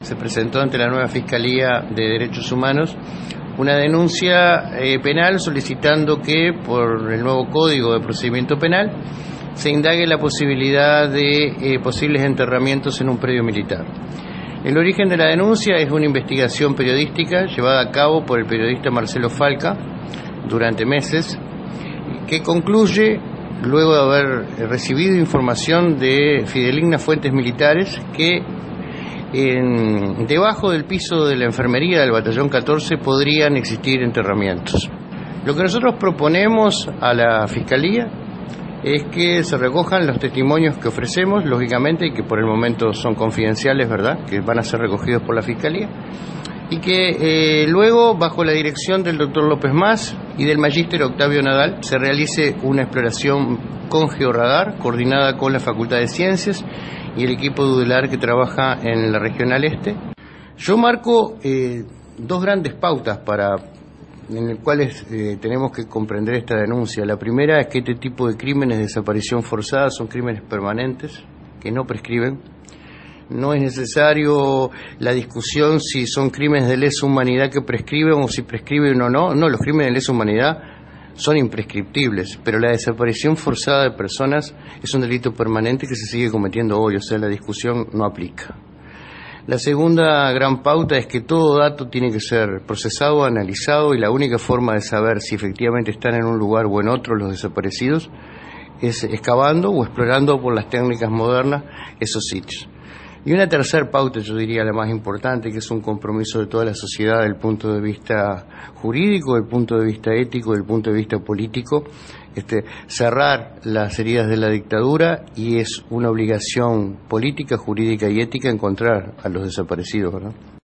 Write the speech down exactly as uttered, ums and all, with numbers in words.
Se presentó ante la nueva Fiscalía de Derechos Humanos una denuncia eh, penal solicitando que, por el nuevo Código de Procedimiento Penal, se indague la posibilidad de eh, posibles enterramientos en un predio militar. El origen de la denuncia es una investigación periodística llevada a cabo por el periodista Marcelo Falca durante meses, que concluye, luego de haber recibido información de fidelignas fuentes militares, que en, debajo del piso de la enfermería del batallón catorce podrían existir enterramientos. Lo que nosotros proponemos a la Fiscalía es que se recojan los testimonios que ofrecemos, lógicamente, y que por el momento son confidenciales, ¿verdad?, que van a ser recogidos por la Fiscalía, y que eh, luego, bajo la dirección del doctor López Mas y del magíster Octavio Nadal, se realice una exploración con georradar, coordinada con la Facultad de Ciencias y el equipo Dudelar que trabaja en la Regional Este. Yo marco eh, dos grandes pautas para en las cuales eh, tenemos que comprender esta denuncia. La primera es que este tipo de crímenes de desaparición forzada son crímenes permanentes, que no prescriben. No es necesario la discusión si son crímenes de lesa humanidad que prescriben o si prescriben o no. No, los crímenes de lesa humanidad son imprescriptibles, pero la desaparición forzada de personas es un delito permanente que se sigue cometiendo hoy, o sea, la discusión no aplica. La segunda gran pauta es que todo dato tiene que ser procesado, analizado, y la única forma de saber si efectivamente están en un lugar o en otro los desaparecidos es excavando o explorando por las técnicas modernas esos sitios. Y una tercera pauta, yo diría la más importante, que es un compromiso de toda la sociedad desde el punto de vista jurídico, desde el punto de vista ético, desde el punto de vista político, este, cerrar las heridas de la dictadura, y es una obligación política, jurídica y ética encontrar a los desaparecidos, ¿verdad?